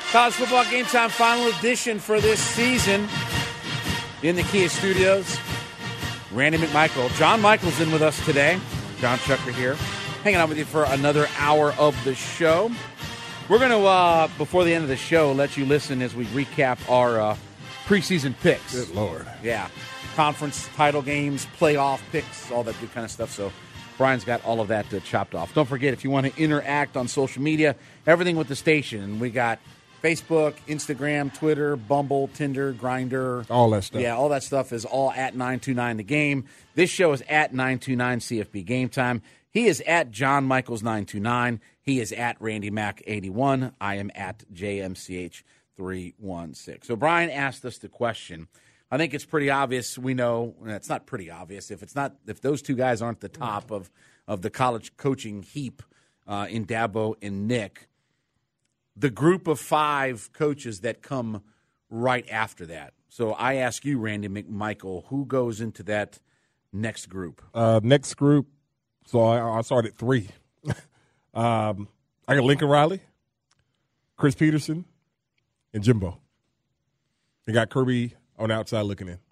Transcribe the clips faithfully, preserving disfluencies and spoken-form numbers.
College Football Game Time final edition for this season in the Kia Studios. Randy McMichael. John Michael's in with us today. John Chucker here. Hanging out with you for another hour of the show. We're going to, uh, before the end of the show, let you listen as we recap our uh, preseason picks. Good Lord. Yeah. Conference title games, playoff picks, all that good kind of stuff. So Brian's got all of that uh, chopped off. Don't forget, if you want to interact on social media, everything with the station. We got Facebook, Instagram, Twitter, Bumble, Tinder, Grindr. All that stuff. Yeah, all that stuff is all at nine two nine The Game. This show is at nine two nine C F B Game Time. He is at John Michaels nine two nine. He is at Randy Mac eighty-one. I am at J M C H three one six. So Brian asked us the question. I think it's pretty obvious. We know it's not pretty obvious. If it's not, if those two guys aren't the top of, of the college coaching heap uh, in Dabo and Nick, the group of five coaches that come right after that. So I ask you, Randy McMichael, who goes into that next group? Uh, next group, so I, I started three. um, I got Lincoln Riley, Chris Peterson, and Jimbo. I got Kirby on the outside looking in.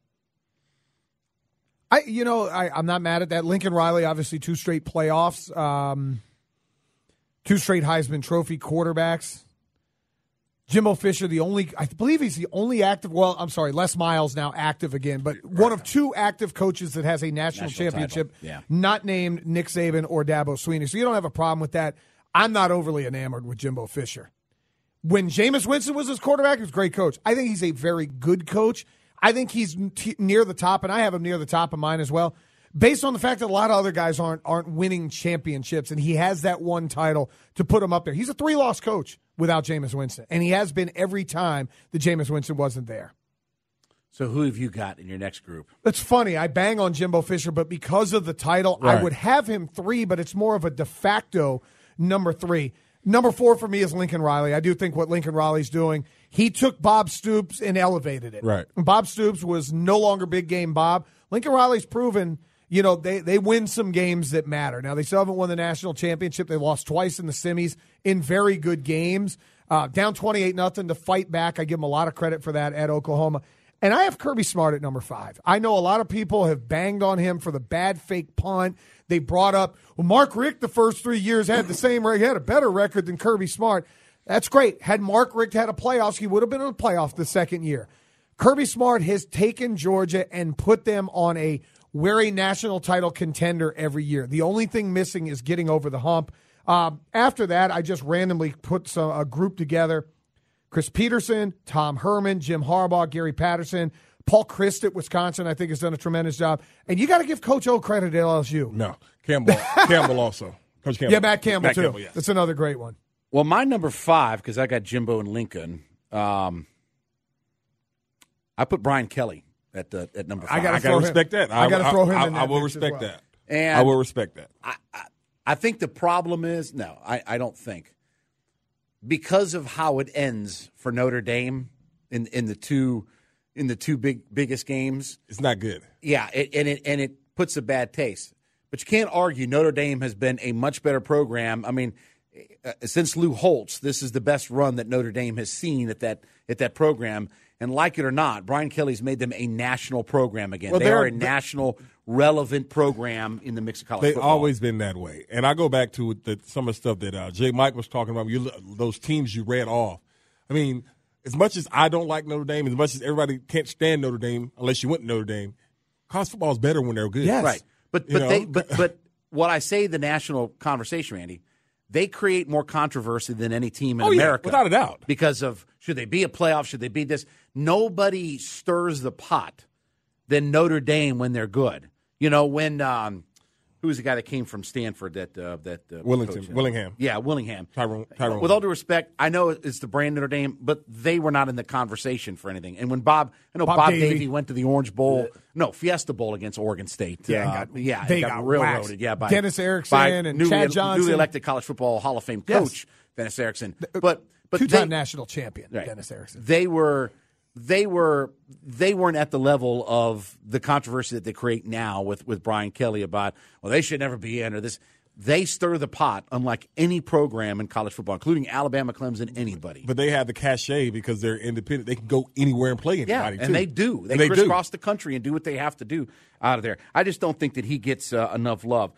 I, you know, I, I'm not mad at that. Lincoln Riley, obviously two straight playoffs, um, two straight Heisman Trophy quarterbacks. Jimbo Fisher, the only, I believe he's the only active, well, I'm sorry, Les Miles now active again, but one of two active coaches that has a national, national championship, yeah. not named Nick Saban or Dabo Swinney. So you don't have a problem with that. I'm not overly enamored with Jimbo Fisher. When Jameis Winston was his quarterback, he was a great coach. I think he's a very good coach. I think he's t- near the top, and I have him near the top of mine as well, based on the fact that a lot of other guys aren't aren't winning championships, and he has that one title to put him up there. He's a three-loss coach without Jameis Winston, and he has been every time that Jameis Winston wasn't there. So who have you got in your next group? It's funny. I bang on Jimbo Fisher, but because of the title, right. I would have him three, but it's more of a de facto number three. Number four for me is Lincoln Riley. I do think what Lincoln Riley's doing, he took Bob Stoops and elevated it. Right. Bob Stoops was no longer big game Bob. Lincoln Riley's proven, you know, they, they win some games that matter. Now, they still haven't won the national championship. They lost twice in the semis in very good games. Uh, down twenty-eight nothing to fight back. I give them a lot of credit for that at Oklahoma. And I have Kirby Smart at number five. I know a lot of people have banged on him for the bad fake punt. They brought up, well, Mark Richt the first three years had the same record, had a better record than Kirby Smart. That's great. Had Mark Richt had a playoffs, he would have been in the playoff the second year. Kirby Smart has taken Georgia and put them on a we're a national title contender every year. The only thing missing is getting over the hump. Um, after that, I just randomly put some, a group together. Chris Peterson, Tom Herman, Jim Harbaugh, Gary Patterson, Paul Chryst at Wisconsin, I think, has done a tremendous job. And you got to give Coach O credit at L S U. No, Campbell Campbell also. Coach Campbell. Yeah, Matt Campbell, Matt too. Campbell, yes. That's another great one. Well, my number five, because I got Jimbo and Lincoln, um, I put Brian Kelly at the at number five. I gotta I got to respect that. I got to throw him I, in I, that I will mix as respect well. that. And I will respect that. I, I, I think the problem is, no, I, I don't think. Because of how it ends for Notre Dame in, in the two in the two big biggest games. It's not good. Yeah, it, and it and it puts a bad taste. But you can't argue Notre Dame has been a much better program. I mean, uh, since Lou Holtz, this is the best run that Notre Dame has seen at that at that program. And like it or not, Brian Kelly's made them a national program again. Well, they are a they're- national relevant program in the mix of college They've football. always been that way. And I go back to the, some of the stuff that uh, Jay Mike was talking about, you, those teams you read off. I mean, as much as I don't like Notre Dame, as much as everybody can't stand Notre Dame unless you went to Notre Dame, college football is better when they're good. Yes. Right. But You but know? they but but what I say the national conversation, Randy, they create more controversy than any team in Oh, yeah, America. without a doubt. Because of should they be a playoff, should they be this? Nobody stirs the pot than Notre Dame when they're good. You know, when um, who was the guy that came from Stanford that uh, that uh, Willington, coach, uh, Willingham. Yeah, Willingham. Tyrone, Tyrone. With all due respect, I know it's the brand Notre Dame, but they were not in the conversation for anything. And when Bob, I know Bob Bob, Davie. Davie went to the Orange Bowl, no Fiesta Bowl against Oregon State. Yeah, uh, got- yeah, they got, got railroaded. waxed. Yeah, by Dennis Erickson by and newly, Chad Johnson. newly elected College Football Hall of Fame Yes. coach Dennis Erickson. But but Two-time they- national champion, Right. Dennis Erickson. They were they were they weren't at the level of the controversy that they create now with, with Brian Kelly about, well, they should never be in or this. they stir the pot unlike any program in college football, including Alabama, Clemson, anybody. But they have the cachet because they're independent. They can go anywhere and play anybody, yeah, too. and they do. They, they crisscross do. the country and do what they have to do out of there. I just don't think that he gets uh, enough love.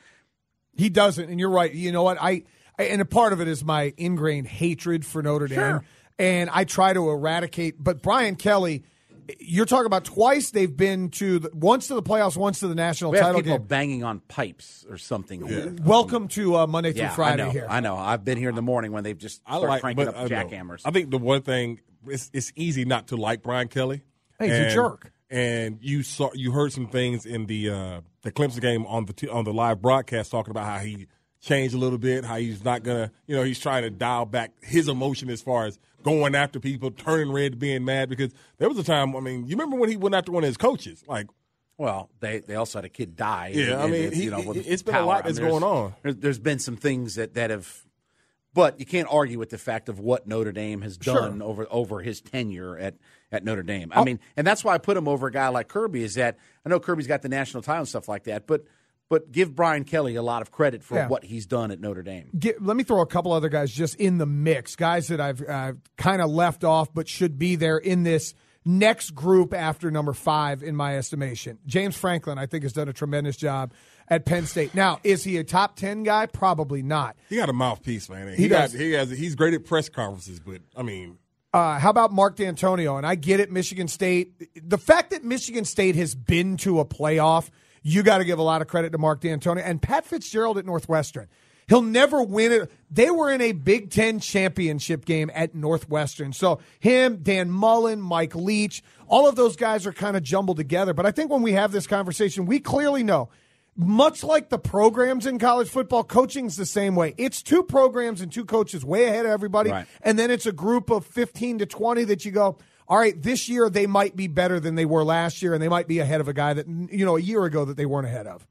He doesn't, and you're right. You know what? I, I and a part of it is my ingrained hatred for Notre Dame, Sure. and I try to eradicate. But Brian Kelly, you're talking about twice they've been to the, once to the playoffs, once to the national We have title people game. banging on pipes or something. Yeah. Welcome to uh, Monday through Yeah, Friday I know, here. I know. I've been here in the morning when they've just I started like, cranking but, up I know. jackhammers. I think the one thing, it's, it's easy not to like Brian Kelly. Hey, he's a And- jerk. And you saw, you heard some things in the uh, the Clemson game on the t- on the live broadcast talking about how he changed a little bit, how he's not gonna, you know, he's trying to dial back his emotion as far as going after people, turning red, being mad. Because there was a time, I mean, you remember when he went after one of his coaches, like. Well, they, they also had a kid die. Yeah, and- I mean, and, he- you know, with it's been a power. lot I mean, that's there's- going on. There's, there's been some things that, that have, but you can't argue with the fact of what Notre Dame has done Sure. over over his tenure at, at Notre Dame. I mean, and that's why I put him over a guy like Kirby. Is that I know Kirby's got the national title and stuff like that, but but give Brian Kelly a lot of credit for Yeah. what he's done at Notre Dame. Get, let me throw a couple other guys just in the mix, guys that I've uh, kind of left off but should be there in this next group after number five in my estimation. James Franklin, I think, has done a tremendous job at Penn State. Now, is he a top ten guy? Probably not. He got a mouthpiece, man. He He, got, does. he has. He's great at press conferences, but I mean, Uh, how about Mark D'Antonio? And I get it, Michigan State. The fact that Michigan State has been to a playoff, you got to give a lot of credit to Mark D'Antonio and Pat Fitzgerald at Northwestern. He'll never win it. They were in a Big Ten championship game at Northwestern. So him, Dan Mullen, Mike Leach, all of those guys are kind of jumbled together. But I think when we have this conversation, we clearly know, much like the programs in college football, coaching's the same way. It's two programs and two coaches way ahead of everybody. Right. And then it's a group of fifteen to twenty that you go, all right, this year they might be better than they were last year, and they might be ahead of a guy that, you know, a year ago that they weren't ahead of.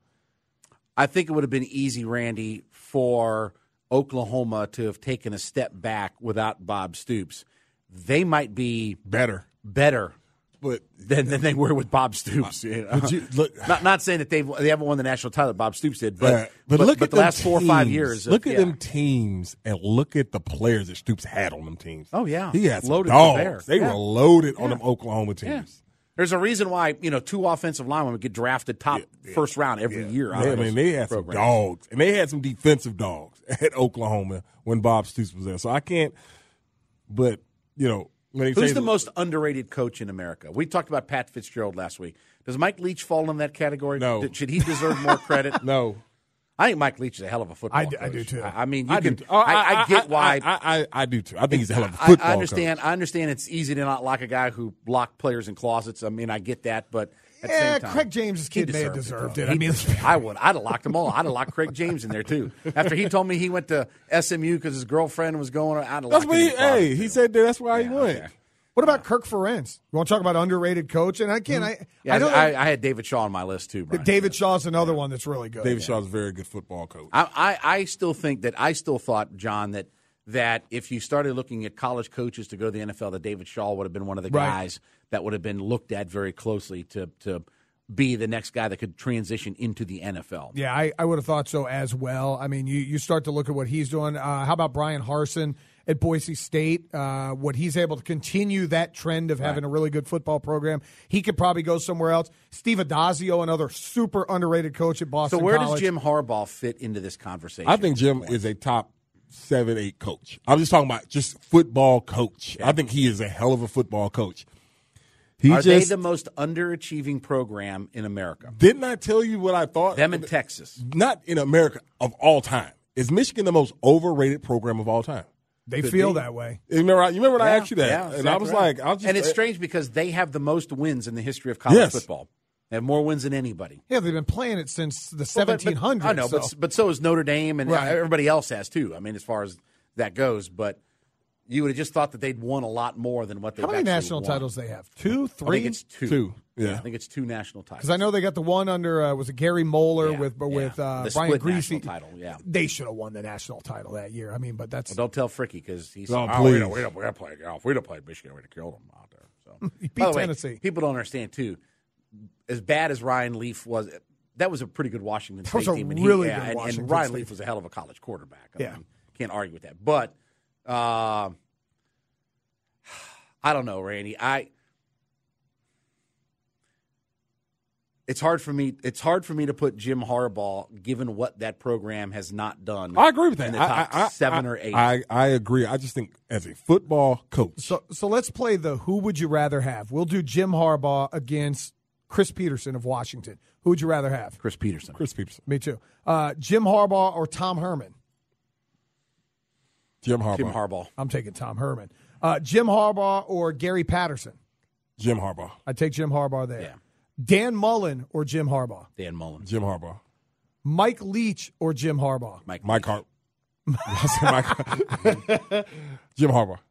I think it would have been easy, Randy, for Oklahoma to have taken a step back without Bob Stoops. They might be better. better But than, than they were with Bob Stoops. You know? But you- look- not not saying that they they haven't won the national title that Bob Stoops did, but Uh, but, look but at the them last four or five teams. years. of- Look at yeah. them teams and look at the players that Stoops had on them teams. Oh, yeah. he had some Loaded to dogs. bear. They Yeah. were loaded on Yeah. them Oklahoma teams. Yeah. There's a reason why you know two offensive linemen would get drafted top first round every year. out They, I of mean, those they had some programs. dogs, and they had some defensive dogs at Oklahoma when Bob Stoops was there. So I can't. But you know, when he Who's says- the most underrated coach in America? We talked about Pat Fitzgerald last week. Does Mike Leach fall in that category? No. Did- Should he deserve more credit? No. I think Mike Leach is a hell of a football I coach. do- I do, too. I, I mean, you I can. do. Oh, I, I, get why. I, I, I, I do too. I think he's a hell of a I- football I understand. coach. I understand. It's easy to not like a guy who blocked players in closets. I mean, I get that, but at the Yeah, same time, Craig James's he kid may have deserved it. He I mean, des- I would. I'd have locked them all. I'd have locked Craig James in there too. After he told me he went to S M U because his girlfriend was going, I'd have That's locked what him he. in the closet, Hey, too. he said that that's why he Yeah, went. okay. What about Kirk Ferentz? You want to talk about underrated coach? And again, I, Yeah, I I, don't I, I had David Shaw on my list too. Brian. David Shaw's another one that's really good. David Shaw's a very good football coach. I, I, I still think that I still thought, John, that that if you started looking at college coaches to go to the N F L, that David Shaw would have been one of the Right. guys that would have been looked at very closely to to be the next guy that could transition into the N F L. Yeah, I, I would have thought so as well. I mean, you, you start to look at what he's doing. Uh, how about Brian Harsin at Boise State? Uh, what he's able to continue that trend of having a really good football program. He could probably go somewhere else. Steve Adazio, another super underrated coach at Boston So where College. does Jim Harbaugh fit into this conversation? I think Jim is a top seven, eight coach. I'm just talking about just football coach. I think he is a hell of a football coach. He Are just they the most underachieving program in America? didn't I tell you what I thought? Them in Texas. Not in America of all time. Is Michigan the most overrated program of all time? They feel that way. You remember, you remember when I Yeah, asked you that? yeah, and I exactly was right. like, I was just, and it's strange because they have the most wins in the history of college Yes. football. They have more wins than anybody. Yeah, they've been playing it since the Well, but- seventeen hundreds. I know, so. but but so is Notre Dame, and Right. everybody else has too. I mean, as far as that goes, but you would have just thought that they'd won a lot more than what they've How many actually national won. titles they have? Two, I three? think it's two. Two, yeah. I think it's two national titles. Because I know they got the one under uh, was it Gary Moeller Yeah, with yeah. with uh, The Brian split Greasy. national title, yeah. They should have won the national title that year. I mean, but that's Well, don't tell Fricky because he's Oh, oh, we please. don't, we don't, we don't play. Oh, if we'd have played Michigan, we'd have killed them out there. So He beat By the way, Tennessee. people don't understand too. As bad as Ryan Leaf was, that was a pretty good Washington That State was a team. And really he, yeah, good and, Washington and Ryan State. Leaf was a hell of a college quarterback. I Yeah. mean, can't argue with that. But uh, I don't know, Randy. I it's hard for me. It's hard for me to put Jim Harbaugh, given what that program has not done. I agree with that. In the top I, I, seven I, or eight. I, I agree. I just think as a football coach, So so let's play the who would you rather have. We'll do Jim Harbaugh against Chris Peterson of Washington. Who would you rather have? Chris Peterson. Chris Peterson, Me too. Uh, Jim Harbaugh or Tom Herman? Jim Harbaugh, Jim Harbaugh. I'm taking Tom Herman. Uh, Jim Harbaugh or Gary Patterson? Jim Harbaugh, I'd take Jim Harbaugh there. Yeah. Dan Mullen or Jim Harbaugh? Dan Mullen. Jim Harbaugh, Mike Leach or Jim Harbaugh? Mike. Mike Hart, Mike, Jim Harbaugh,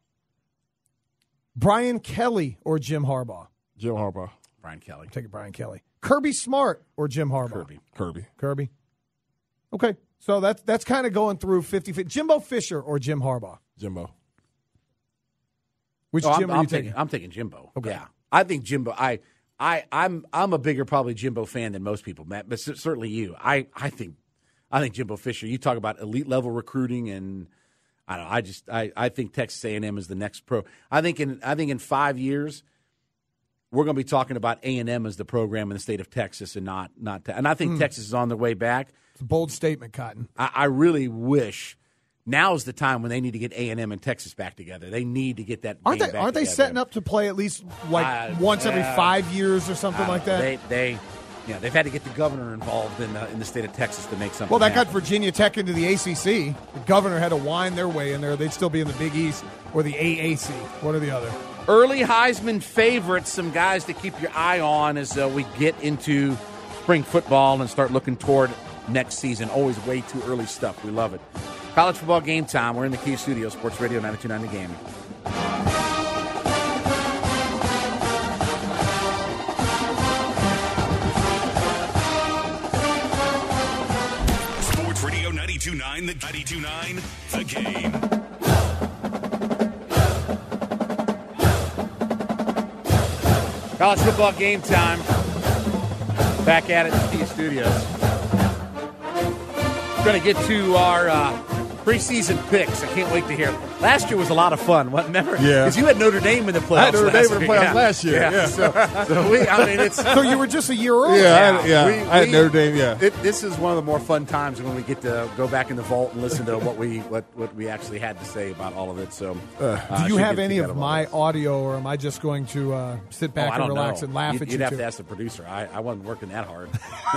Brian Kelly or Jim Harbaugh? Jim Harbaugh, Brian Kelly. Take it, Brian Kelly. Kirby Smart or Jim Harbaugh? Kirby. Kirby, Kirby. Okay, so that's that's kind of going through fifty-fifty. Jimbo Fisher or Jim Harbaugh? Jimbo. Which Oh, I'm, Jim are I'm you taking, taking? I'm taking Jimbo. Okay. Yeah, I think Jimbo. I, I, I'm, I'm a bigger probably Jimbo fan than most people, Matt. But c- certainly you. I, I think, I think Jimbo Fisher. You talk about elite level recruiting, and I don't know. I just, I, I think Texas A and M is the next pro. I think in, I think in five years, we're going to be talking about A and M as the program in the state of Texas, and not, not. Te- and I think Texas is on their way back. It's a bold statement, Cotton. I, I really wish. Now's the time when they need to get A and M and Texas back together. They need to get that. Aren't game they? back Aren't they together. setting up to play at least like Uh, once every uh, five years or something like that? They, they, yeah, they've had to get the governor involved in the in the state of Texas to make something. Well, that got happen. Virginia Tech into the A C C. The governor had to wind their way in there. They'd still be in the Big East or the A A C. One or the other. Early Heisman favorites, some guys to keep your eye on as uh, we get into spring football and start looking toward next season. Always way too early stuff. We love it. College football game time. We're in the Key Studio, Sports Radio ninety-two point nine The Game. Sports Radio ninety-two point nine, the ninety-two point nine, The Game. College football game time. Back at it in the Key Studios. We're going to get to our uh, preseason picks. I can't wait to hear. Last year was a lot of fun. What, remember? Yeah. Because you had Notre Dame in the playoffs. I had Notre last Dame in the year. playoffs Yeah. last year, yeah. So, so we, I mean, it's. So you were just a year early. Yeah, I had, yeah. we- I had we- Notre Dame. Yeah, It, this is one of the more fun times when we get to go back in the vault and listen to what we what, what we actually had to say about all of it. So, uh, Do you should have get any together of all my this. audio, or am I just going to uh, sit Oh, back I and don't relax know. and laugh you'd, at you'd you? have two? to ask the producer. I, I wasn't working that hard.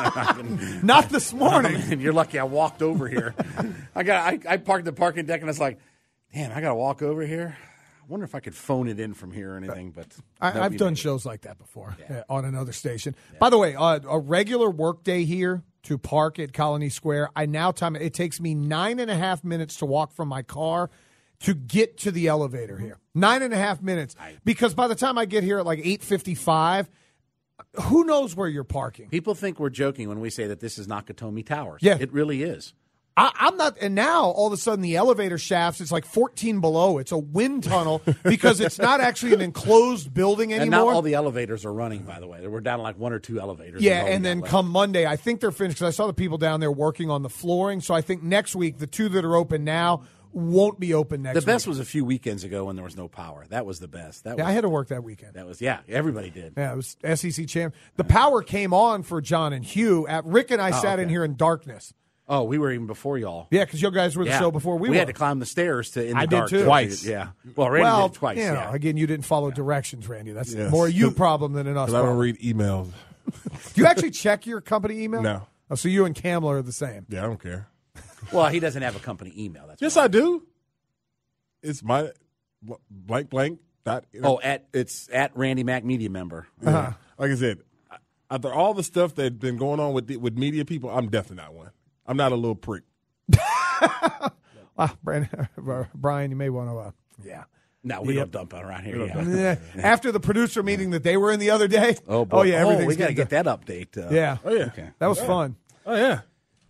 Not this morning. And you're lucky I walked over here. I got I, I parked the parking deck and I was like, damn, I got to walk over here. I wonder if I could phone it in from here or anything. But I, that'd I've be done maybe- shows like that before Yeah. uh, on another station. By the way, uh, a regular work day here to park at Colony Square, I now time it takes me nine and a half minutes to walk from my car to get to the elevator here. Nine and a half minutes, because by the time I get here at like eight fifty-five, who knows where you're parking? People think we're joking when we say that this is Nakatomi Towers. Yeah. It really is. I, I'm not, and now all of a sudden the elevator shafts, it's like fourteen below. It's a wind tunnel because it's not actually an enclosed building anymore. And now all the elevators are running, by the way. We're down to like one or two elevators. Yeah, That's all and we then got left. come Monday, I think they're finished because I saw the people down there working on the flooring. So I think next week, the two that are open now won't be open next The week. best was a few weekends ago when there was no power. That was the best. That Yeah, was, I had to work that weekend. That was, yeah, everybody did. Yeah, it was S E C champ. The power came on for John and Hugh. At Rick and I sat in okay. here in darkness. Oh, we were even before y'all. Yeah, because you guys were the Yeah. show before we, we were. had to climb the stairs to in the I did dark too. Twice. Yeah. Well, Randy well, did it twice. you know, yeah. again, you didn't follow directions, Randy. That's Yes. more a you problem than an us because I don't problem. read emails. Do you actually check your company email? No. Oh, so you and Kamler are the same. Yeah, I don't care. Well, he doesn't have a company email. That's Yes, why. I do. It's my bl- blank blank dot. Oh, at it's at Randy Mac Media Member. Yeah. Like I said, after all the stuff that's been going on with the, with media people, I'm definitely not one. I'm not a little prick. Ah, Brandon, Brian, you may want to. Uh, yeah. No, we Yep. don't dump around here. Yeah. Yeah. After the producer meeting that they were in the other day. Oh, boy. Oh yeah, everything's we got to getting get that update. Uh, done. Yeah. Oh yeah. Okay. That was fun. Oh yeah.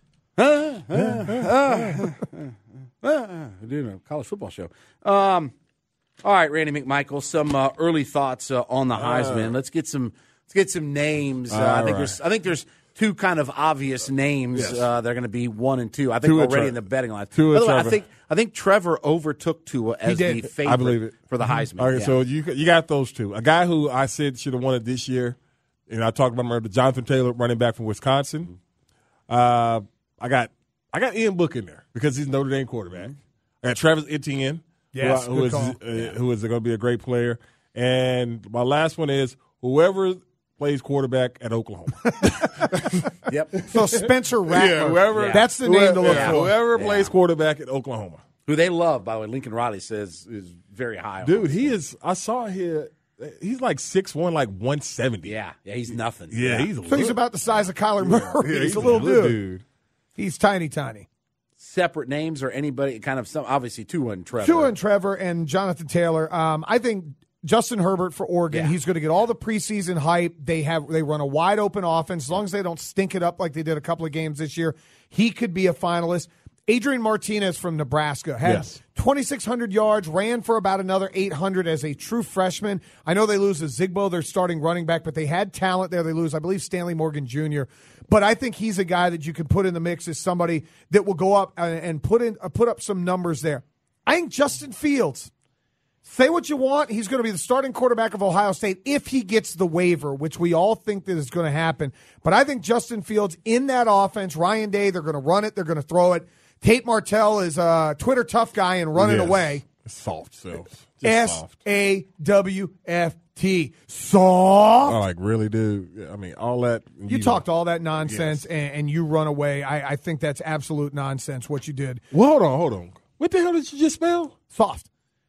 We're doing a college football show. Um, all right, Randy McMichael, some uh, early thoughts uh, on the Heisman. let's get some. Let's get some names. Uh, I All think right. there's. I think there's two kind of obvious names. Yes. Uh, they're going to be one and two. I think Tua already Tre- in the betting line. Tua By the way, I Trevor. think I think Trevor overtook Tua as did. the favorite I believe it. for the Heisman. All right, Yeah. so you you got those two. A guy who I said should have won it this year, and I talked about him earlier, Jonathan Taylor, running back from Wisconsin. Uh, I got I got Ian Book in there because he's Notre Dame quarterback. I got Travis Etienne, Yes, who, good is call. uh, who is going to be a great player. And my last one is whoever plays quarterback at Oklahoma. Yep. So Spencer Rattler. yeah, whoever. Yeah. That's the name to look yeah, for. Whoever Yeah. plays quarterback at Oklahoma. Who they love, by the way. Lincoln Riley says is very high. on Dude, him. he is. I saw here. He's like six one, like one seventy. Yeah, yeah, he's nothing. Yeah, he's a So he's little- about the size of Kyler Murray. yeah, he's, a little dude. dude. He's tiny, tiny. Separate names or anybody kind of some obviously Tua and Trevor. Tua and Trevor and Jonathan Taylor. Um, I think Justin Herbert for Oregon. Yeah. He's going to get all the preseason hype. They have they run a wide open offense. As long as they don't stink it up like they did a couple of games this year, he could be a finalist. Adrian Martinez from Nebraska had Yes. twenty-six hundred yards, ran for about another eight hundred as a true freshman. I know they lose to Zigbo, their starting running back, but they had talent there. They lose, I believe, Stanley Morgan Junior But I think he's a guy that you can put in the mix as somebody that will go up and and put in uh, put up some numbers there. I think Justin Fields. Say what you want. He's going to be the starting quarterback of Ohio State if he gets the waiver, which we all think that is going to happen. But I think Justin Fields in that offense, Ryan Day, they're going to run it. They're going to throw it. Tate Martell is a Twitter tough guy and running Yes. away. Soft, so just S soft. A W F T. Soft. I like really do. Yeah, I mean, all that. You talked all that nonsense Yes. and, and you run away. I, I think that's absolute nonsense what you did. Well, hold on, hold on. What the hell did you just spell? Soft.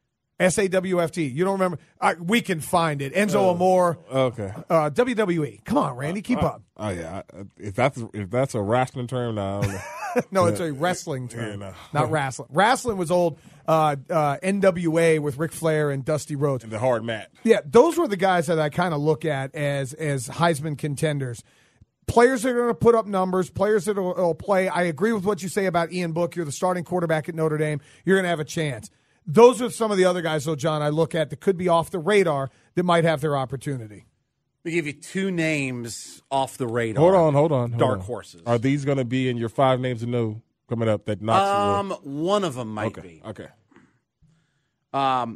S A W F T. You don't remember? I, we can find it. Enzo Amore. Okay. Uh, W W E. Come on, Randy. Keep up. Oh yeah. I- If that's if that's a wrestling term, no, I don't know. No, it's a wrestling term, Yeah, no. not wrestling. Wrestling was old uh, uh, N W A with Ric Flair and Dusty Rhodes. the hard mat. Yeah, those were the guys that I kind of look at as as Heisman contenders. Players that are going to put up numbers, players that will, will play. I agree with what you say about Ian Book. You're the starting quarterback at Notre Dame. You're going to have a chance. Those are some of the other guys, though, John, I look at that could be off the radar that might have their opportunity. We give you two names off the radar. Hold on, hold on. hold Dark on. horses. Are these going to be in your five names to know coming up that knocks Um, one of them might okay. be. Okay. Um,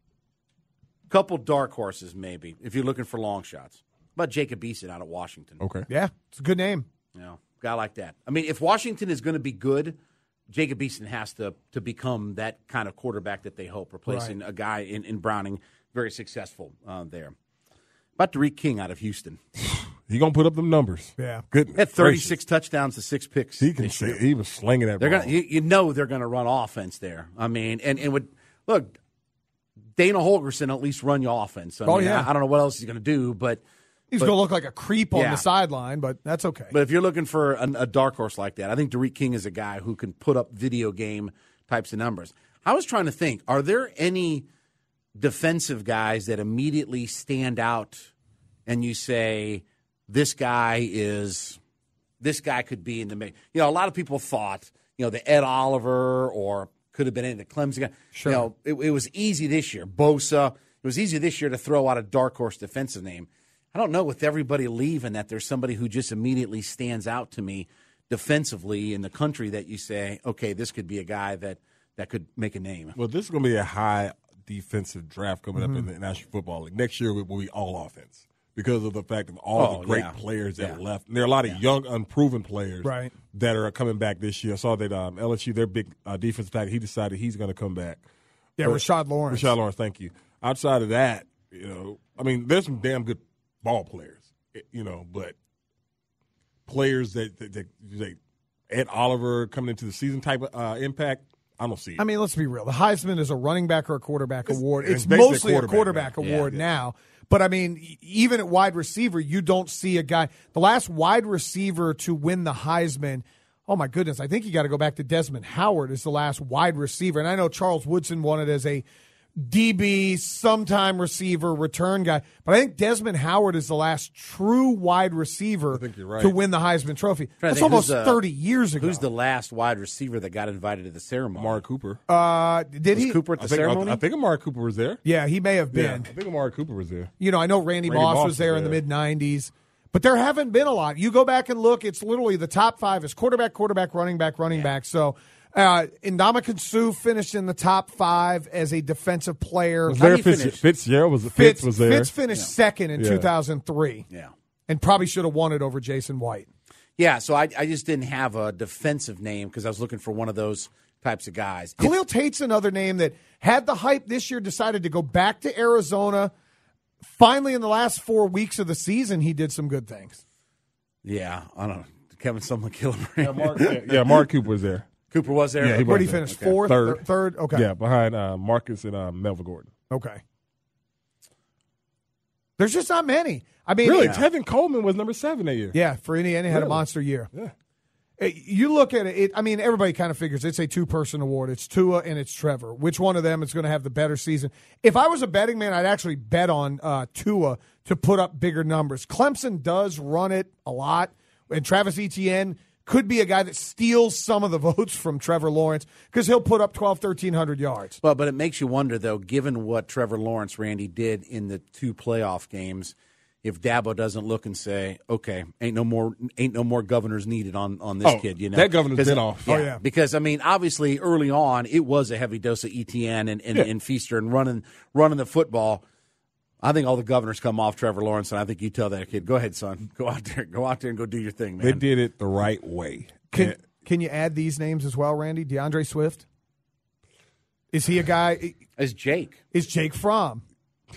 couple dark horses maybe if you're looking for long shots. How about Jacob Eason out of Washington? Okay. Yeah, it's a good name. You know, guy like that. I mean, if Washington is going to be good, Jacob Eason has to to become that kind of quarterback that they hope, replacing Right. a guy in, in Browning, very successful uh, there. About Tariq King out of Houston. He gonna put up them numbers. Yeah. Goodness. Had thirty-six gracious. touchdowns to six picks. He can this say year. he was slinging that They're ball. gonna, you, you know, they're going to run offense there. I mean, and and would look, Dana Holgerson at least run your offense. I Oh, mean, yeah. I, I don't know what else he's going to do, but He's but, going to look like a creep on Yeah. the sideline, but that's okay. But if you're looking for a, a dark horse like that, I think Tariq King is a guy who can put up video game types of numbers. I was trying to think: are there any defensive guys that immediately stand out, and you say, "This guy is, this guy could be in the mix"? You know, a lot of people thought, you know, the Ed Oliver or could have been any of the Clemson guy. Sure. You know, it, it was easy this year. Bosa. It was easy this year to throw out a dark horse defensive name. I don't know with everybody leaving that there's somebody who just immediately stands out to me defensively in the country that you say, okay, this could be a guy that, that could make a name. Well, this is going to be a high defensive draft coming Mm-hmm. up in the National Football League. Next year it will be all offense because of the fact of all Oh, the great yeah. players that Yeah. are left. And there are a lot of young, unproven players Right. that are coming back this year. I saw that um, L S U, their big uh, defensive tackle, he decided he's going to come back. yeah, But- Rashad Lawrence. Rashad Lawrence, thank you. Outside of that, you know, I mean, there's some damn good ball players, you know, but players that, that, that, that Ed Oliver coming into the season type of uh, impact, I don't see it. I mean, let's be real. The Heisman is a running back or a quarterback award. it's It's, basically a mostly a quarterback quarterback now. award Yeah. now. But I mean, e- even at wide receiver, you don't see a guy. The last wide receiver to win the Heisman, oh my goodness, I think you got to go back to Desmond Howard as the last wide receiver. And I know Charles Woodson won it as a D B, sometime receiver, return guy. But I think Desmond Howard is the last true wide receiver think you're right. to win the Heisman Trophy. Trying to That's think almost who's the- thirty years ago. Who's the last wide receiver that got invited to the ceremony? Amari Cooper. uh, did Was he? Cooper at the I think, ceremony? I, I think Amari Cooper was there. Yeah, he may have Yeah, been. I think Amari Cooper was there. You know, I know Randy, Randy Moss, Moss was there was in the there. mid nineties, But there haven't been a lot. You go back and look, it's literally the top five is quarterback, quarterback, running back, running yeah. back. So uh, Ndamukong Suh finished in the top five as a defensive player. Was there Fitz, Fitzgerald? Was, Fitz, Fitz was there? Fitz finished yeah. second in yeah. two thousand three. Yeah. And probably should have won it over Jason White. Yeah, so I, I just didn't have a defensive name because I was looking for one of those types of guys. Khalil it's, Tate's another name that had the hype this year, decided to go back to Arizona. Finally, in the last four weeks of the season, he did some good things. Yeah, I don't know. Kevin Sumlin kill him. yeah, Mark, yeah, yeah, Mark Cooper was there. Cooper was there? Yeah, he Where did he finish? Okay. Fourth? Third. Th- third? Okay. Yeah, behind uh, Marcus and uh, Melvin Gordon. Okay. There's just not many. I mean, really, yeah. Tevin Coleman was number seven that year. Yeah, for Indiana, had really? a monster year. Yeah. You look at it, it, I mean, everybody kind of figures it's a two-person award. It's Tua and it's Trevor. Which one of them is going to have the better season? If I was a betting man, I'd actually bet on uh, Tua to put up bigger numbers. Clemson does run it a lot, and Travis Etienne could be a guy that steals some of the votes from Trevor Lawrence because he'll put up twelve, thirteen hundred yards. Well, but it makes you wonder, though, given what Trevor Lawrence, Randy, did in the two playoff games, if Dabo doesn't look and say, okay, ain't no more ain't no more governors needed on, on this oh, kid, you know. That governor's been off. Yeah, oh, yeah. Because, I mean, obviously early on it was a heavy dose of Etienne and, and, yeah. and Feaster and running running the football. I think all the governors come off Trevor Lawrence, and I think you tell that kid, go ahead, son. Go out there. Go out there and go do your thing, man. They did it the right way. Can, and, can you add these names as well, Randy? DeAndre Swift? Is he a guy? Is Jake. Is Jake Fromm?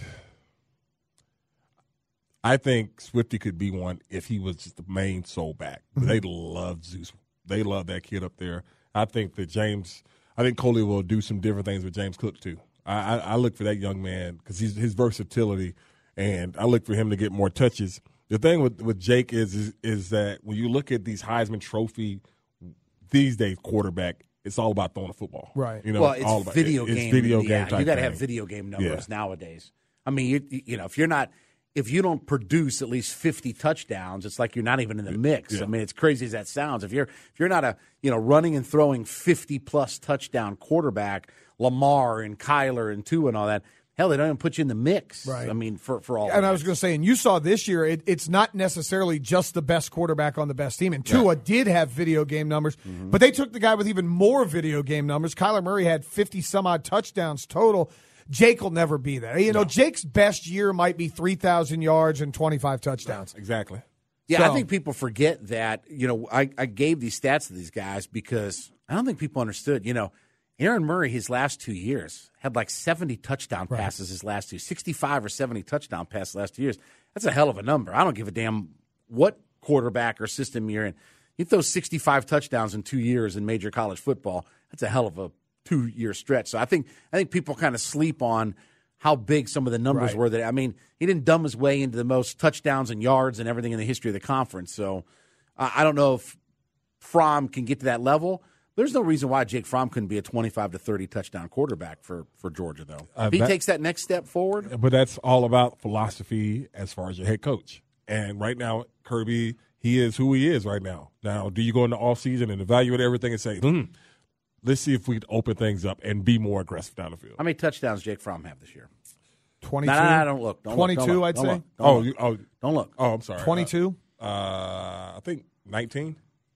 I think Swifty could be one if he was just the main sole back. Mm-hmm. They love Zeus. They love that kid up there. I think that James – I think Coley will do some different things with James Cook too. I, I, I look for that young man because he's his versatility, and I look for him to get more touches. The thing with, with Jake is, is is that when you look at these Heisman Trophy these days quarterback, it's all about throwing the football. Right. You know, well, it's all about, video it, game. It's video yeah, game type you got to thing. have video game numbers yeah. nowadays. I mean, you you know, if you're not if you don't produce at least fifty touchdowns, it's like you're not even in the mix. Yeah. I mean, it's crazy as that sounds. If you're if you're not a you know running and throwing fifty plus touchdown quarterback, Lamar and Kyler and Tua and all that, hell, they don't even put you in the mix. Right. I mean, for for all. And that. I was going to say, and you saw this year, it, it's not necessarily just the best quarterback on the best team. And Tua yeah. did have video game numbers, mm-hmm. but they took the guy with even more video game numbers. Kyler Murray had fifty some odd touchdowns total. Jake will never be there. You know, no. Jake's best year might be three thousand yards and twenty-five touchdowns. Exactly. Yeah, so, I think people forget that. You know, I, I gave these stats to these guys because I don't think people understood. You know, Aaron Murray, his last two years, had like seventy touchdown right. passes his last two, sixty-five or seventy touchdown passes last two years. That's a hell of a number. I don't give a damn what quarterback or system you're in. You throw sixty-five touchdowns in two years in major college football, that's a hell of a two-year stretch. So I think I think people kind of sleep on how big some of the numbers right. were. That I mean, he didn't dumb his way into the most touchdowns and yards and everything in the history of the conference. So uh, I don't know if Fromm can get to that level. There's no reason why Jake Fromm couldn't be a twenty-five to thirty touchdown quarterback for, for Georgia, though. Uh, if he that, takes that next step forward. But that's all about philosophy as far as your head coach. And right now, Kirby, he is who he is right now. Now, do you go in the offseason and evaluate everything and say, hmm, let's see if we can open things up and be more aggressive down the field? How many touchdowns Jake Fromm have this year? twenty-two. No, no, no, don't look. Don't twenty-two, look, don't I'd look, say. Don't look, don't oh, look. you, oh, don't look. Oh, I'm sorry. twenty-two? Uh, uh, I think nineteen.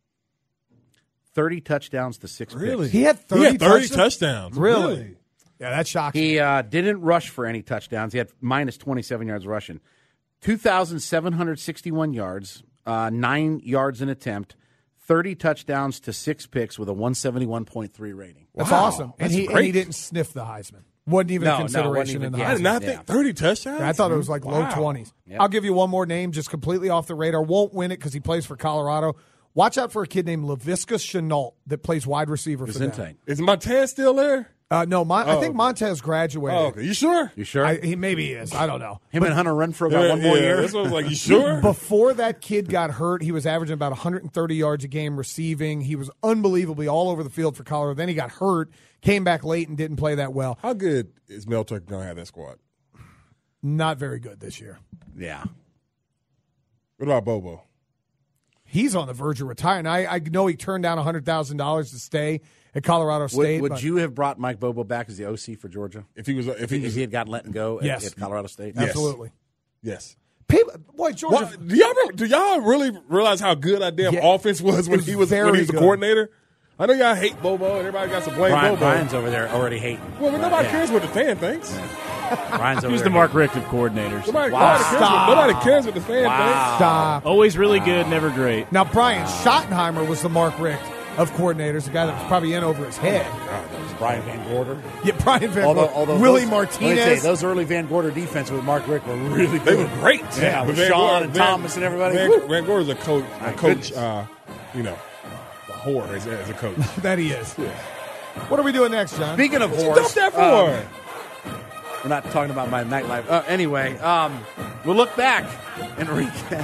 thirty touchdowns to six Really? picks. He had thirty, He had thirty touchdowns? touchdowns. Really? really? Yeah, that shocks me. He uh, didn't rush for any touchdowns. He had minus twenty-seven yards rushing. two thousand seven hundred sixty-one yards, uh, nine yards an attempt, thirty touchdowns to six picks with a one seventy-one point three rating. That's Wow. awesome. And That's he, and great. he didn't sniff the Heisman. Wasn't even No, a no, consideration wasn't even- in the yeah. I Heisman. did not Yeah. think thirty touchdowns. I thought it was like low Wow. twenties. Yep. I'll give you one more name, just completely off the radar. Won't win it because he plays for Colorado. Watch out for a kid named Laviska Shenault that plays wide receiver for them. Gesundheit. Is Montez still there? Uh, no, Mon- I Oh, think okay. Montez graduated. Oh, okay. You sure? You sure? I, he maybe he is. I don't know. Him and Hunter Renfrow got Yeah, one more yeah, year. That's what I was like, you sure? Before that kid got hurt, he was averaging about one hundred thirty yards a game receiving. He was unbelievably all over the field for Colorado. Then he got hurt, came back late, and didn't play that well. How good is Mel Tucker going to have that squad? Not very good this year. Yeah. What about Bobo? He's on the verge of retiring. I, I know he turned down one hundred thousand dollars to stay at Colorado State. Would, would but you have brought Mike Bobo back as the O C for Georgia? If he was, if he If was, he had gotten let go at, Yes. at Colorado State? Yes. Absolutely. yes. People, boy, Georgia. What, do, y'all, do y'all really realize how good our damn Yeah, offense was when it was he was very when he was the good. coordinator? I know y'all hate Bobo, and everybody got to blame Brian, Bobo. Brian's over there already hating. Well, but nobody Yeah. cares what the fan thinks. Brian's over Who's there the Mark hating. Richt of coordinators? Nobody, Wow. nobody, cares, what, Stop. nobody cares what the fan Wow. Stop. Always really good, never great. Now, Brian Schottenheimer was the Mark Richt of coordinators, the guy that was probably in over his head. That was Brian Van Gorder. Yeah, Brian Van Although, Gorder, although Willie those, Martinez. Let me tell you, those early Van Gorder defense with Mark Richt were really good. They were great. Yeah, with Van Sean Gorder- and Van- Thomas and everybody. Van, Woo. Van Gorder's a coach, a My coach, goodness. uh, you know, a whore as, as a coach. That he is. What are we doing next, John? Speaking of What you whores, dump that for? um, we're not talking about my nightlife. Uh, anyway, um, we'll look back and recap.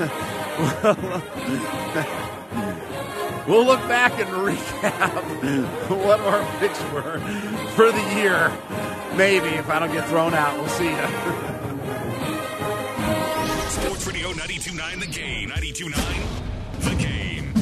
We'll look back and recap what our picks were for the year. Maybe if I don't get thrown out, we'll see you. Sports Radio ninety-two point nine The Game. ninety-two point nine The Game.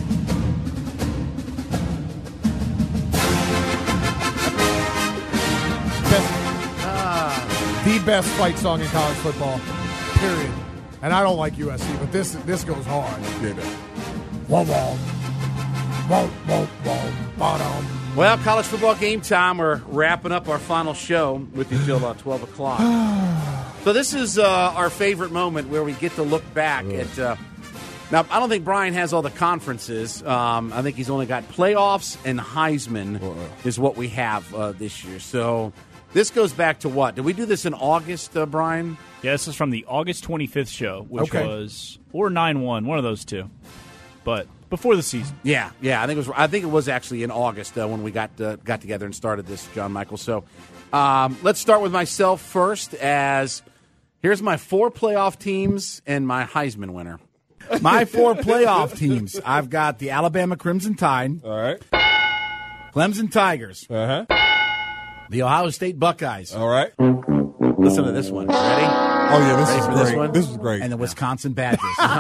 Best, the best fight song in college football, period. And I don't like U S C, but this this goes hard. Yeah, no. Whoa, whoa. Whoa, whoa, whoa, bottom. Well, college football game time. We're wrapping up our final show with you till about twelve o'clock. So this is uh, our favorite moment where we get to look back at. Uh, now, I don't think Brian has all the conferences. Um, I think he's only got playoffs and Heisman is what we have uh, this year. So this goes back to what? Did we do this in August, uh, Brian? Yeah, this is from the August twenty-fifth show, which Okay. was or nine one, one of those two. But before the season. Yeah, yeah. I think it was. I think it was actually in August uh, when we got uh, got together and started this, John Michael. So um, let's start with myself first. As here's my four playoff teams and my Heisman winner. My four playoff teams. I've got the Alabama Crimson Tide, All right. Clemson Tigers, Uh huh. the Ohio State Buckeyes, All right. Listen to this one. Ready? Oh yeah, this Ready is for great. this one? This is great. and the Wisconsin Badgers.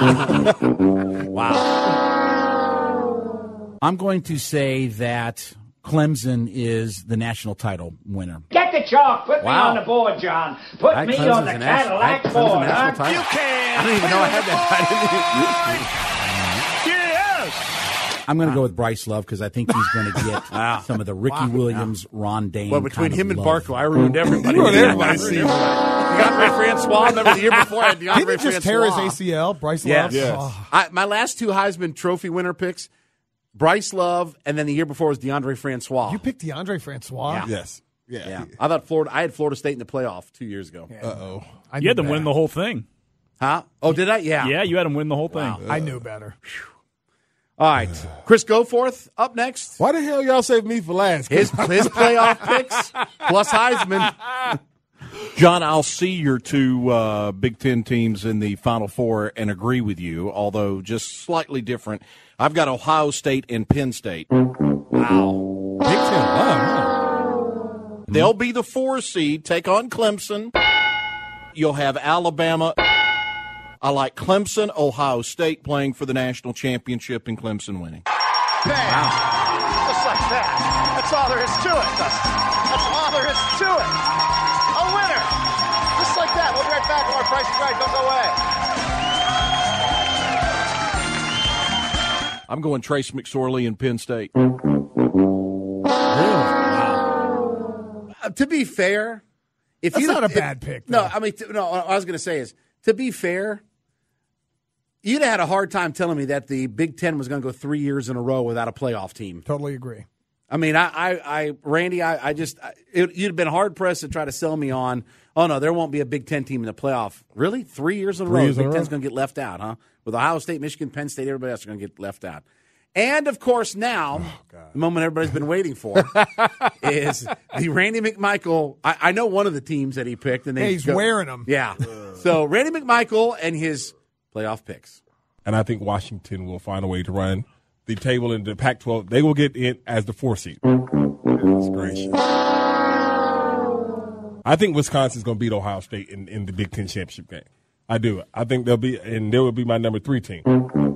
Wow. I'm going to say that Clemson is the national title winner. Get the chalk. Put Wow. me on the board, John. Put I me Clemson's on the a nas- I Cadillac Clemson's a board. national huh? title. I didn't even know I had that. I'm going to go with Bryce Love because I think he's going to get Wow. some of the Ricky Williams, Ron Dane. Well, between kind of him and love. Barco, I ruined everybody. You ruined I everybody's ruined season. everybody. DeAndre Francois. Remember the year before I had DeAndre Didn't he just tear his Francois. A C L, Bryce Yes. Love? Yes. Oh. I, my last two Heisman Trophy winner picks, Bryce Love, and then the year before was DeAndre Francois. You picked DeAndre Francois? Yeah. Yes. Yeah. Yeah, I thought Florida. I had Florida State in the playoff two years ago. Uh oh. I You knew had them better. win the whole thing. Huh? Oh, did I? Yeah. Yeah, you had them win the whole thing. I knew better. All right, Chris Goforth up next. Why the hell y'all save me for last? His his playoff picks plus Heisman. John, I'll see your two uh, Big Ten teams in the Final Four and agree with you, although just slightly different. I've got Ohio State and Penn State. Wow. Big Ten love, huh? They'll be the four seed, take on Clemson. You'll have Alabama. I like Clemson, Ohio State playing for the national championship and Clemson winning. Just like that. That's all there is to it, Dustin. That's all there is to it. A winner. Just like that. We'll be right back on our Price is Right. Don't go away. I'm going Trace McSorley and Penn State. Uh, to be fair, if That's you not a if- bad pick, No, though. I mean, t- no. What I was going to say is, to be fair, you'd have had a hard time telling me that the Big Ten was going to go three years in a row without a playoff team. Totally agree. I mean, I, I, I Randy, I, I just, I, it, you'd have been hard pressed to try to sell me on. Oh no, there won't be a Big Ten team in the playoff. Really, three years in a Three row, years the in Big a Ten's row? going to get left out, huh? With Ohio State, Michigan, Penn State, everybody else are going to get left out. And of course, now the moment everybody's been waiting for is the Randy McMichael. I, I know one of the teams that he picked, and they Hey, he's go- wearing them. Yeah. So Randy McMichael and his playoff picks. And I think Washington will find a way to run the table in the Pac twelve. They will get in as the four seed. Goodness gracious. I think Wisconsin's going to beat Ohio State in, in the Big Ten championship game. I do. I think they'll be, and they will be my number three team.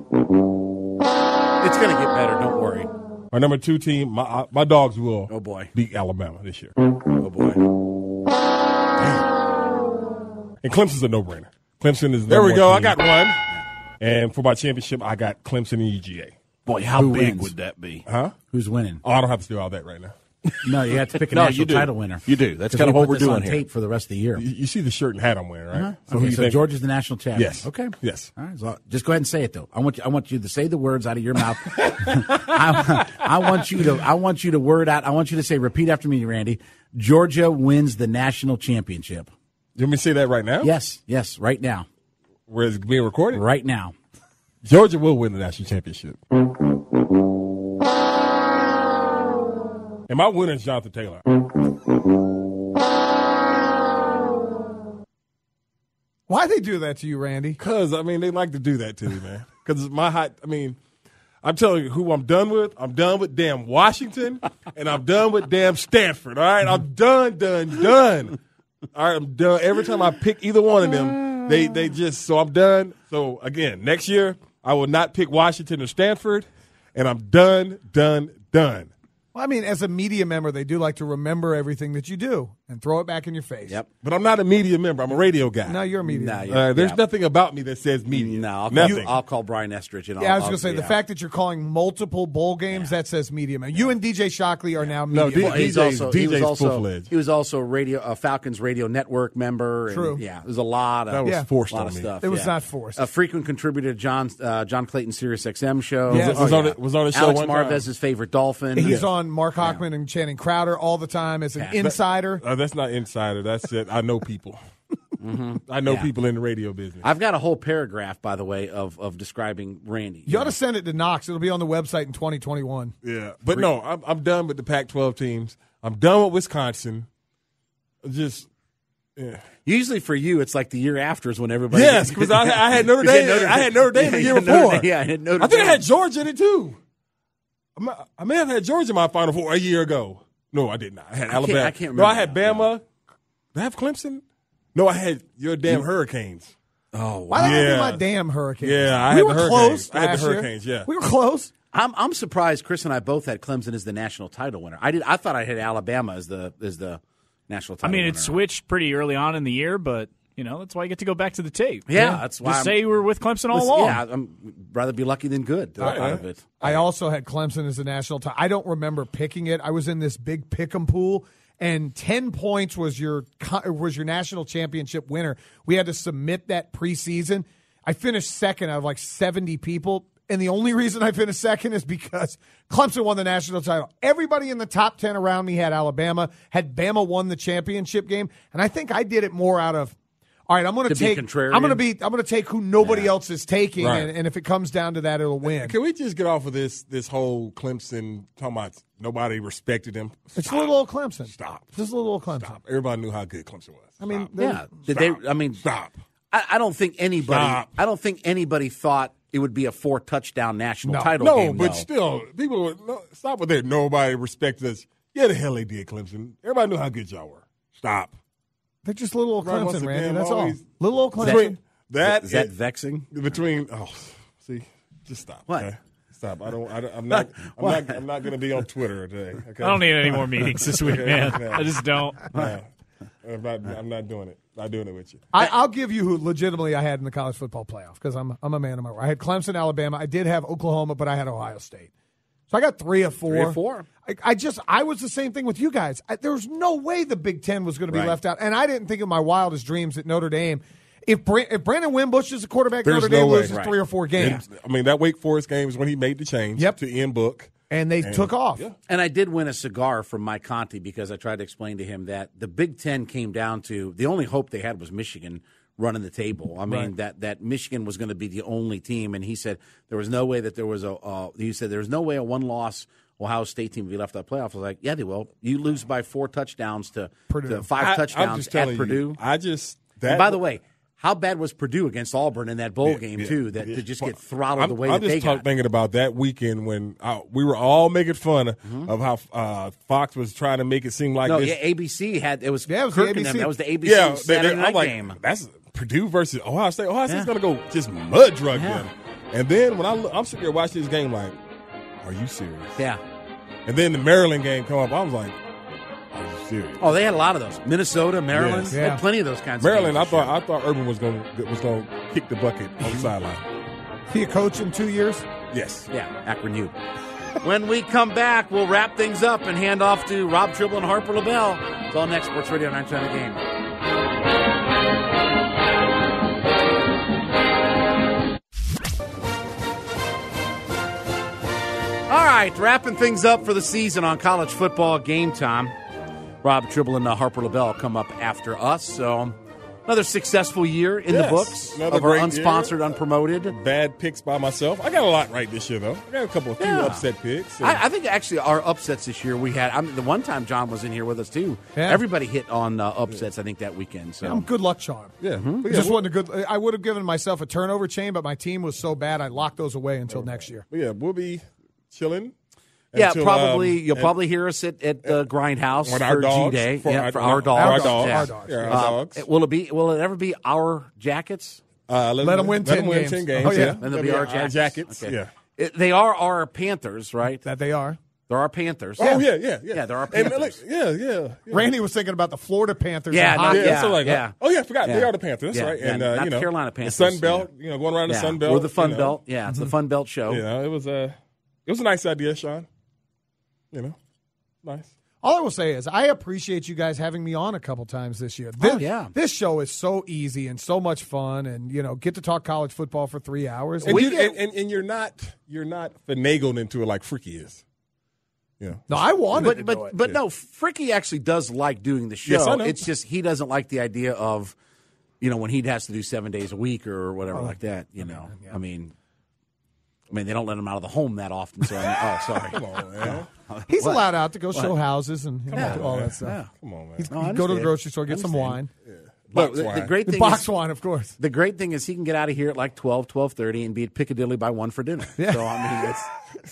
It's going to get better. Don't worry. My number two team, my my dogs will Oh boy. beat Alabama this year. Oh boy. And Clemson's a no-brainer. Clemson is the There we number go. one I got team. one. And for my championship, I got Clemson and U G A. Boy, how Who big wins? would that be? Huh? Who's winning? Oh, I don't have to do all that right now. No, you have to pick a No, national you do. title winner. You do. That's 'Cause kinda we what put we're this doing on here. tape for the rest of the year. You, you see the shirt and hat I'm wearing, right? Uh-huh. So, who Okay, you so think? Georgia's the national champion. Yes. Okay. Yes. All right. So just go ahead and say it though. I want you. I want you to say the words out of your mouth. I, I want you to. I want you to word out. I want you to say. Repeat after me, Randy. Georgia wins the national championship. You want me to say that right now? Yes. Yes. Right now. Where it's being recorded? Right now. Georgia will win the national championship. And my winner is Jonathan Taylor. Why they do that to you, Randy? Because, I mean, they like to do that to me, man. Because my hot, I mean, I'm telling you who I'm done with. I'm done with damn Washington, and I'm done with damn Stanford, all right? I'm done, done, done. All right, I'm done. Every time I pick either one of them, they, they just, so I'm done. So, again, next year, I will not pick Washington or Stanford, and I'm done, done, done. Well, I mean, as a media member, they do like to remember everything that you do and throw it back in your face. Yep. But I'm not a media member. I'm a radio guy. No, you're a media Nah, member. yeah. Uh, there's Yeah. nothing about me that says media. No, I'll, Nothing. I'll call Brian Estridge. And Yeah, I'll, I was I'll- going to say, the yeah. fact that you're calling multiple bowl games, that says media member. You and D J Shockley are now media No, D- Well, members. he's D J's also, he was D J's also full-fledged. he was also radio uh, Falcons Radio Network member. And, True. Yeah, there's a lot of That was Yeah. forced lot on of me. stuff. It was yeah. not forced. A frequent contributor to John uh, John Clayton Sirius X M show. Yes. Was, Oh, on yeah. it, was on the show Alex one time. Marvez's favorite Dolphin. He's Yeah. on Mark Hochman and Channing Crowder all the time as an Yeah. insider. Uh, that's not insider. That's it. I know people. I know Yeah. people in the radio business. I've got a whole paragraph, by the way, of of describing Randy. You ought to send it to Knox. It'll be on the website in twenty twenty-one. yeah, but no, I'm, I'm done with the Pac twelve teams. I'm done with Wisconsin. Just yeah. Usually for you, it's like the year after is when everybody. Yes, because I, I had Notre Dame. Notre I had Notre Dame the Yeah, year you had Notre before. Dame. Yeah, I had Notre I think I Dame. had Georgia in it too. I may, I may have had Georgia in my Final Four a year ago. No, I did not. I had can't- Alabama. I can't No, I remember had now. Bama. Did I have Clemson? No, I had your damn Hurricanes. Oh, Why wow. don't you Yeah. my damn Hurricanes? Yeah, I we had were the Hurricanes. close. I had the last year. Hurricanes, yeah. We were close. I'm I'm surprised. Chris and I both had Clemson as the national title winner. I did. I thought I had Alabama as the as the national I title. mean, winner. it switched pretty early on in the year, but you know that's why you get to go back to the tape. Yeah, that's why Just I'm- say you were with Clemson all Listen, along. Yeah, I'm rather be lucky than good uh, out of it. I also had Clemson as the national title. I don't remember picking it. I was in this big pick'em pool, and ten points was your co- was your national championship winner. We had to submit that preseason. I finished second out of like seventy people, and the only reason I finished second is because Clemson won the national title. Everybody in the top ten around me had Alabama. Had Bama won the championship game, and I think I did it more out of. All right, I'm going to To be take. contrarian? I'm going to be. I'm going to take who nobody else is taking, Right. and, and if it comes down to that, it'll win. Can we just get off of this this whole Clemson talking about nobody respected him? It's Stop. little old Clemson. Stop. Just a little old Clemson. Stop. Everybody knew how good Clemson was. I mean, Stop. they- Yeah, did Stop. they? I mean, Stop. I, I don't think anybody. Stop. I don't think anybody thought it would be a four touchdown national No. title No, game. but though. still, people would no, stop with that. Nobody respected us. Yeah, the hell they did, Clemson. Everybody knew how good y'all were. Stop. They're just little old Right, once Clemson, Randy. again, That's always- all. Little old Clemson. Between that is that and- vexing? between oh, see, just stop. What? Okay? Stop. I don't. I don't I'm not. I'm not. I'm not going to be on Twitter today. Okay. I don't need any more meetings this week, man. I just don't. No. I'm not. I'm not doing it. Not doing it with you. I, I'll give you who legitimately I had in the college football playoff because I'm I'm a man of my word. I had Clemson, Alabama. I did have Oklahoma, but I had Ohio State. So I got three of four. Three of four. I, I just I was the same thing with you guys. I, there was no way the Big Ten was going to be Right. left out, and I didn't think of my wildest dreams at Notre Dame. If, Bra- if Brandon Wimbush is a quarterback, There's Notre no Dame way. loses Right. three or four games, And, I mean, that Wake Forest game is when he made the change. Yep. To end book. and they took off. Yeah. And I did win a cigar from Mike Conti because I tried to explain to him that the Big Ten came down to the only hope they had was Michigan running the table. I mean Right. that that Michigan was going to be the only team, and he said there was no way that there was a. Uh, he said there was no way a one loss Ohio State team would be left out of the playoffs. I was like, yeah, they will. You lose by four touchdowns to, Purdue. to five I, touchdowns I'm just at telling Purdue. you. I just. That, And by the way, how bad was Purdue against Auburn in that bowl game yeah, too? That yeah. to just get throttled I'm, the way I'm that just they talk, got. thinking about that weekend when uh, we were all making fun of, Mm-hmm. of how uh, Fox was trying to make it seem like no, this. yeah, A B C had it was Yeah, it was the Kirk and A B C. them. That was the A B C Yeah, they, Saturday they, night I'm like, game. that's Purdue versus Ohio State. Ohio State's Yeah. gonna go just mud drug Yeah. them. And then when I look, I'm sitting there watching this game, like, are you serious? Yeah. And then the Maryland game come up. I was like, are you serious. Oh, they had a lot of those. Minnesota, Maryland, Yes. they Yeah. had plenty of those kinds. Maryland, I of games. thought I thought Urban was going was going to kick the bucket on the sideline. He a coach in two years? Yes. Yeah, Akron U. When we come back, we'll wrap things up and hand off to Rob Tribble and Harper LaBelle. It's all next. Sports Radio nine ten The Game. All right, wrapping things up for the season on college football Game Time. Rob Tribble and uh, Harper LaBelle come up after us. So another successful year in Yes, the books another of our great unsponsored, year. unpromoted. Bad picks by myself. I got a lot right this year, though. I got a couple of few Yeah. upset picks. I, I think actually our upsets this year we had. I mean, the one time John was in here with us too. Yeah. Everybody hit on uh, upsets. I think that weekend. So I'm good luck charm. yeah, Mm-hmm. but It yeah, just we'll, wasn't a good. I would have given myself a turnover chain, but my team was so bad I locked those away until next year. but yeah, we'll be chilling. yeah, until, probably um, you'll and- probably hear us at, at the Grindhouse on for our dogs, G Day. for yeah, our- for our our dogs. dogs, Yeah. our dogs. Yeah, our Uh, dogs. will it be? Will it ever be our jackets? Uh, Let 'em win let 'em ten win games. ten games. Oh, yeah. And they'll be our jackets. jackets. Okay. Yeah. It- they are our Panthers, right? That they are. They're our Panthers. Oh yeah, yeah, yeah. Yeah, there are And, Panthers. like, yeah, yeah. yeah. Randy was thinking about the Florida Panthers. Yeah, in not- hockey. Yeah, Yeah, so like, yeah. oh yeah, I forgot they Yeah. are the Panthers. That's Yeah, right. yeah, And uh, not you know, Carolina Panthers, the Sun Belt. yeah. You know, going around the Yeah. Sun Belt. We're the Fun you know. Belt. Yeah, it's the Fun Belt show. You know, it was a, it was a nice idea, Sean. You know, nice. All I will say is I appreciate you guys having me on a couple times this year. This, Oh, yeah. This show is so easy and so much fun, and you know, get to talk college football for three hours. And, We you, get- and, and, and you're not you're not finagled into it like Freaky is. Yeah. No, I wanted to but do but it. but no, Fricky actually does like doing the show. Yes, I know. It's just he doesn't like the idea of, you know, when he has to do seven days a week or whatever like that. You know, I mean, I mean they don't let him out of the home that often. So I mean, oh, sorry. Come on, man. He's What? allowed out to go show houses and you know, Yeah. do all that Yeah. stuff. Come on, man. He's, No, I he'd go to the understand. grocery store, get some wine. But Box the, the wine. great The thing box is, wine, of course. the great thing is he can get out of here at like twelve, twelve thirty and be at Piccadilly by one for dinner. Yeah. So I mean,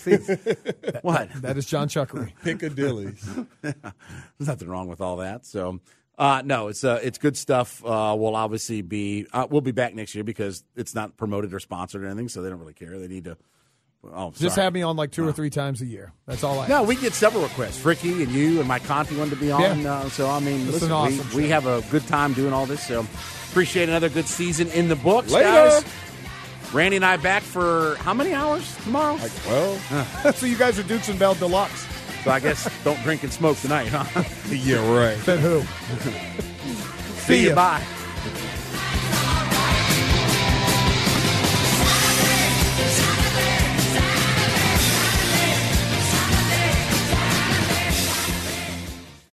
it's what? That is John Chuckery. Piccadilly's. There's nothing wrong with all that. So, uh, no, it's uh, it's good stuff. Uh, we'll obviously be uh, we'll be back next year because it's not promoted or sponsored or anything, so they don't really care. They need to. Oh, Just sorry. have me on like two or three times a year. That's all I No, ask. we get several requests. Fricky and you and Mike Conti wanted to be on. Yeah. Uh, so I mean, This is listen, an awesome we, we show. have a good time doing all this. So appreciate another good season in the books, Later. guys. Randy and I back for how many hours tomorrow? Like, well, So you guys are Dukes and Bell Deluxe. So I guess don't drink and smoke tonight, huh? yeah, right. Then who? See ya. you. Bye.